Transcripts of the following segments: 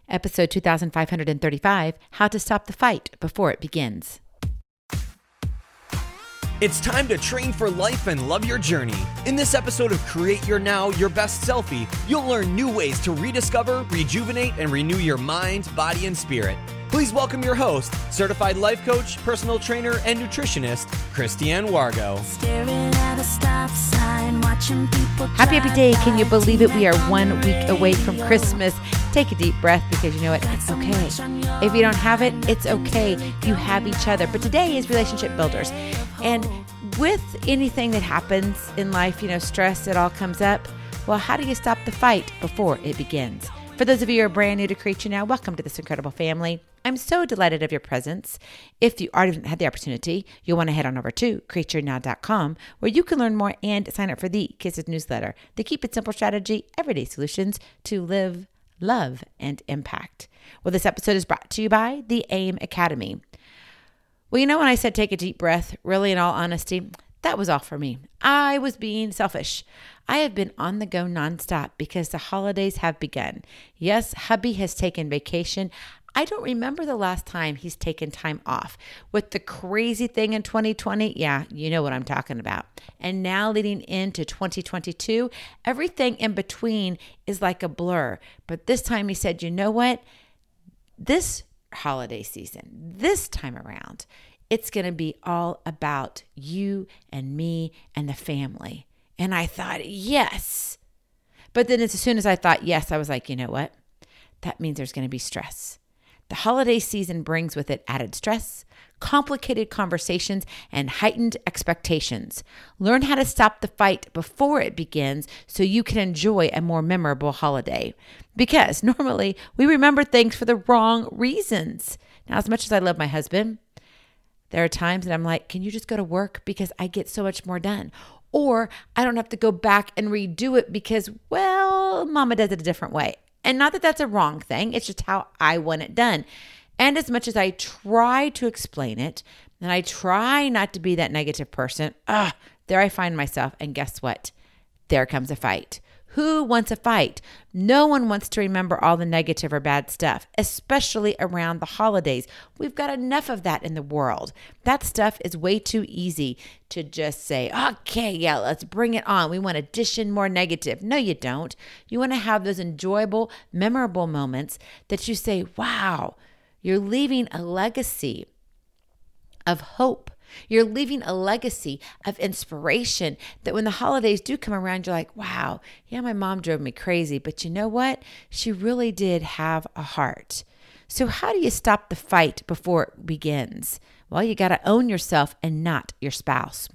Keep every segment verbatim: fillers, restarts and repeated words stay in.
Episode two thousand five hundred thirty-five, How to Stop the Fight Before It Begins. It's time to train for life and love your journey. In this episode of Create Your Now, Your Best Selfie, you'll learn new ways to rediscover, rejuvenate, and renew your mind, body, and spirit. Please welcome your host, certified life coach, personal trainer, and nutritionist, Christiane Wargo. Happy, happy day. Can you believe it? We are one week away from Christmas. Take a deep breath because you know what? It's okay. If you don't have it, it's okay. You have each other. But today is Relationship Builders. And with anything that happens in life, you know, stress, it all comes up. Well, how do you stop the fight before it begins? For those of you who are brand new to Create Your Now, welcome to this incredible family. I'm so delighted of your presence. If you already had the opportunity, you'll want to head on over to create your now dot com where you can learn more and sign up for the Kisses newsletter, the Keep It Simple strategy, everyday solutions to live, love, and impact. Well, this episode is brought to you by the AIM Academy. Well, you know, when I said take a deep breath, really, in all honesty, that was all for me. I was being selfish. I have been on the go nonstop because the holidays have begun. Yes, hubby has taken vacation. I don't remember the last time he's taken time off. With the crazy thing in twenty twenty, yeah, you know what I'm talking about. And now leading into twenty twenty-two, everything in between is like a blur. But this time he said, you know what? This holiday season, this time around, it's going to be all about you and me and the family. And I thought, yes. But then as soon as I thought, yes, I was like, you know what? That means there's going to be stress. The holiday season brings with it added stress, complicated conversations, and heightened expectations. Learn how to stop the fight before it begins so you can enjoy a more memorable holiday. Because normally we remember things for the wrong reasons. Now, as much as I love my husband, there are times that I'm like, can you just go to work because I get so much more done? Or I don't have to go back and redo it because, well, mama does it a different way. And not that that's a wrong thing. It's just how I want it done. And as much as I try to explain it, and I try not to be that negative person, ah, there I find myself. And guess what? There comes a fight. Who wants a fight? No one wants to remember all the negative or bad stuff, especially around the holidays. We've got enough of that in the world. That stuff is way too easy to just say, okay, yeah, let's bring it on. We want to dish in more negative. No, you don't. You want to have those enjoyable, memorable moments that you say, wow, you're leaving a legacy of hope. You're leaving a legacy of inspiration that when the holidays do come around, you're like, wow, yeah, my mom drove me crazy, but you know what? She really did have a heart. So how do you stop the fight before it begins? Well, you got to own yourself and not your spouse.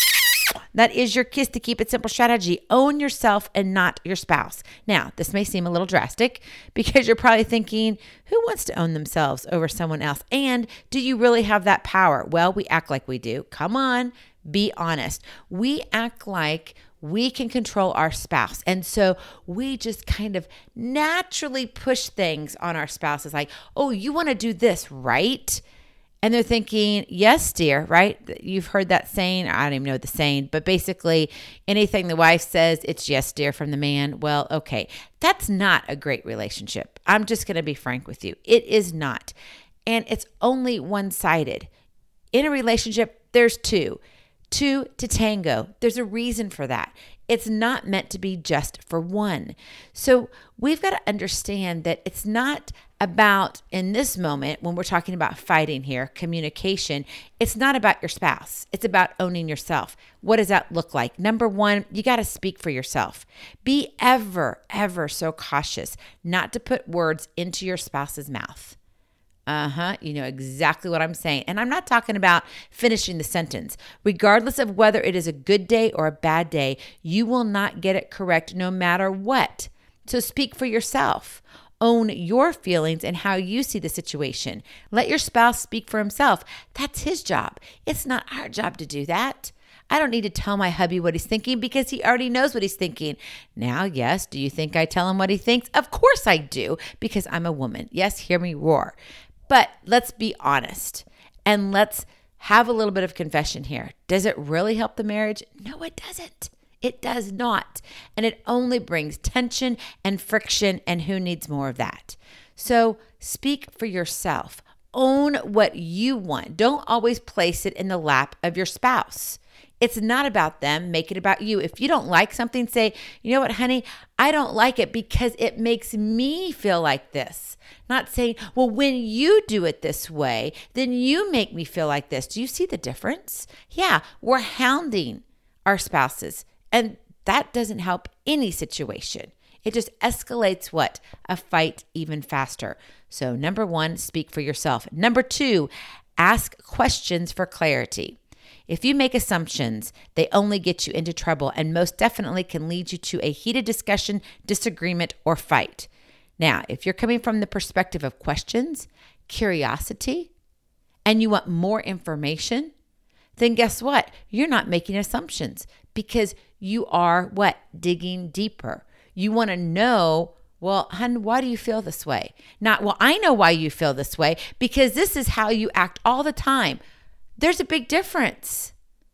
That is your Kiss to Keep It Simple strategy. Own yourself and not your spouse. Now, this may seem a little drastic because you're probably thinking, who wants to own themselves over someone else? And do you really have that power? Well, we act like we do. Come on, be honest. We act like we can control our spouse. And so we just kind of naturally push things on our spouses like, oh, you want to do this, right? And they're thinking, yes, dear, right? You've heard that saying. I don't even know the saying, but basically anything the wife says, it's yes, dear from the man. Well, okay, that's not a great relationship. I'm just going to be frank with you. It is not. And it's only one-sided. In a relationship, there's two. Two to tango. There's a reason for that. It's not meant to be just for one. So we've got to understand that it's not about, in this moment, when we're talking about fighting here, communication, it's not about your spouse. It's about owning yourself. What does that look like? Number one, you got to speak for yourself. Be ever, ever so cautious not to put words into your spouse's mouth. Uh-huh. You know exactly what I'm saying. And I'm not talking about finishing the sentence. Regardless of whether it is a good day or a bad day, you will not get it correct no matter what. So speak for yourself. Own your feelings and how you see the situation. Let your spouse speak for himself. That's his job. It's not our job to do that. I don't need to tell my hubby what he's thinking because he already knows what he's thinking. Now, yes, do you think I tell him what he thinks? Of course I do, because I'm a woman. Yes, hear me roar. But let's be honest and let's have a little bit of confession here. Does it really help the marriage? No, it doesn't. It does not. And it only brings tension and friction, and who needs more of that? So speak for yourself. Own what you want. Don't always place it in the lap of your spouse. It's not about them. Make it about you. If you don't like something, say, you know what, honey, I don't like it because it makes me feel like this. Not saying, well, when you do it this way, then you make me feel like this. Do you see the difference? Yeah, we're hounding our spouses, and that doesn't help any situation. It just escalates what? A fight even faster. So number one, speak for yourself. Number two, ask questions for clarity. If you make assumptions, they only get you into trouble and most definitely can lead you to a heated discussion, disagreement, or fight. Now, if you're coming from the perspective of questions, curiosity, and you want more information, then guess what? You're not making assumptions because you are what? Digging deeper. You want to know, well, hun, why do you feel this way? Not, well, I know why you feel this way because this is how you act all the time. There's a big difference.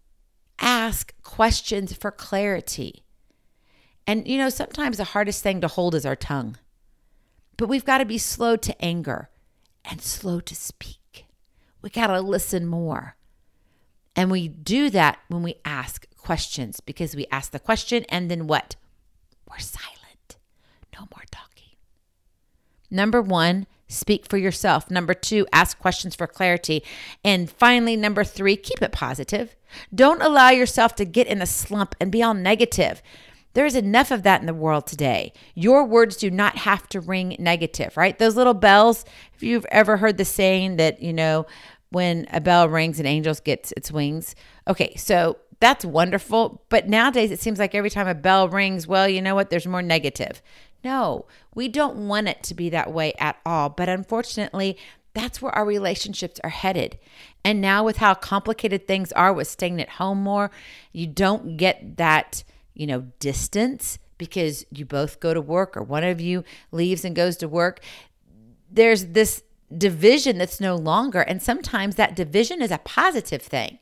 Ask questions for clarity. And, you know, sometimes the hardest thing to hold is our tongue. But we've got to be slow to anger and slow to speak. We got to listen more. And we do that when we ask questions because we ask the question and then what? We're silent. No more talking. Number one, speak for yourself. Number two, ask questions for clarity. And finally, number three, keep it positive. Don't allow yourself to get in a slump and be all negative. There's enough of that in the world today. Your words do not have to ring negative, right? Those little bells, if you've ever heard the saying that, you know, when a bell rings, an angel gets its wings. Okay, so that's wonderful. But nowadays, it seems like every time a bell rings, well, you know what? There's more negative. No, we don't want it to be that way at all. But unfortunately, that's where our relationships are headed. And now with how complicated things are with staying at home more, you don't get that, you know, distance because you both go to work or one of you leaves and goes to work. There's this division that's no longer. And sometimes that division is a positive thing.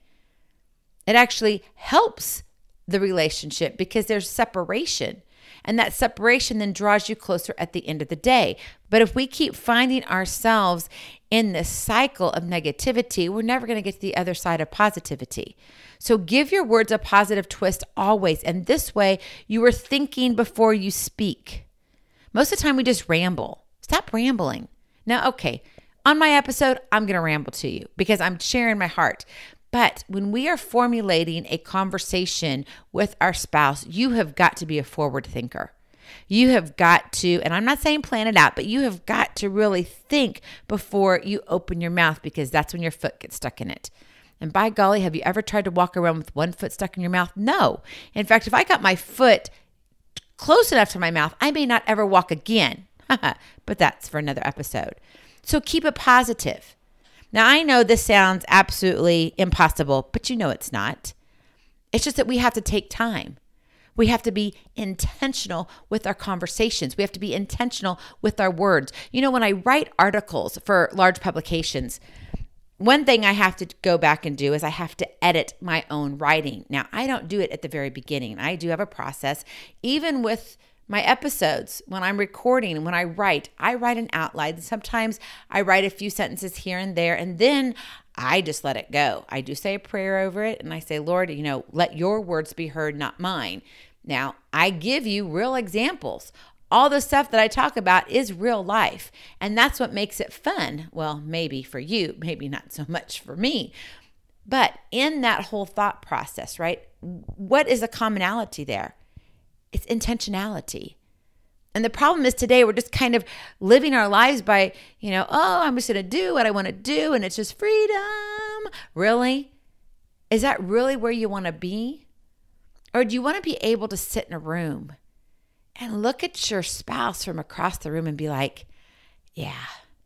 It actually helps the relationship because there's separation. And that separation then draws you closer at the end of the day. But if we keep finding ourselves in this cycle of negativity, we're never going to get to the other side of positivity. So give your words a positive twist always. And this way, you are thinking before you speak. Most of the time, we just ramble. Stop rambling. Now, okay, on my episode, I'm going to ramble to you because I'm sharing my heart. But when we are formulating a conversation with our spouse, you have got to be a forward thinker. You have got to, and I'm not saying plan it out, but you have got to really think before you open your mouth because that's when your foot gets stuck in it. And by golly, have you ever tried to walk around with one foot stuck in your mouth? No. In fact, if I got my foot close enough to my mouth, I may not ever walk again. But that's for another episode. So keep it positive. Now, I know this sounds absolutely impossible, but you know it's not. It's just that we have to take time. We have to be intentional with our conversations. We have to be intentional with our words. You know, when I write articles for large publications, one thing I have to go back and do is I have to edit my own writing. Now, I don't do it at the very beginning. I do have a process. Even with my episodes, when I'm recording and when I write, I write an outline. Sometimes I write a few sentences here and there, and then I just let it go. I do say a prayer over it, and I say, Lord, you know, let your words be heard, not mine. Now, I give you real examples. All the stuff that I talk about is real life, and that's what makes it fun. Well, maybe for you, maybe not so much for me. But in that whole thought process, right, what is the commonality there? It's intentionality. And the problem is today we're just kind of living our lives by, you know, oh, I'm just going to do what I want to do and it's just freedom. Really? Is that really where you want to be? Or do you want to be able to sit in a room and look at your spouse from across the room and be like, yeah,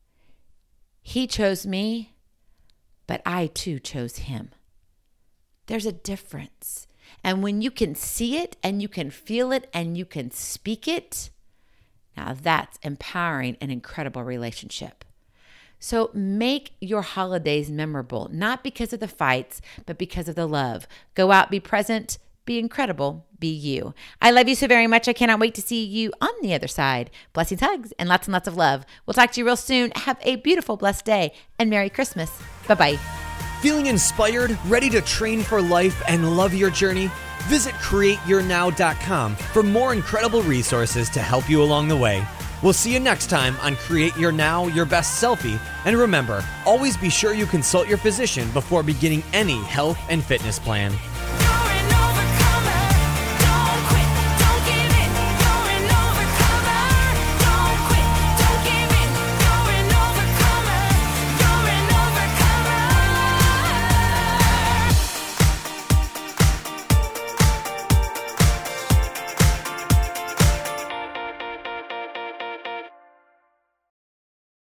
he chose me, but I too chose him. There's a difference. And when you can see it and you can feel it and you can speak it, now that's empowering an incredible relationship. So make your holidays memorable, not because of the fights, but because of the love. Go out, be present, Be incredible. Be you. I love you so very much. I cannot wait to see you on the other side. Blessings, hugs, and lots and lots of love. We'll talk to you real soon. Have a beautiful, blessed day, and Merry Christmas. Bye-bye. Feeling inspired, ready to train for life and love your journey? Visit create your now dot com for more incredible resources to help you along the way. We'll see you next time on Create Your Now, Your Best Selfie. And remember, always be sure you consult your physician before beginning any health and fitness plan.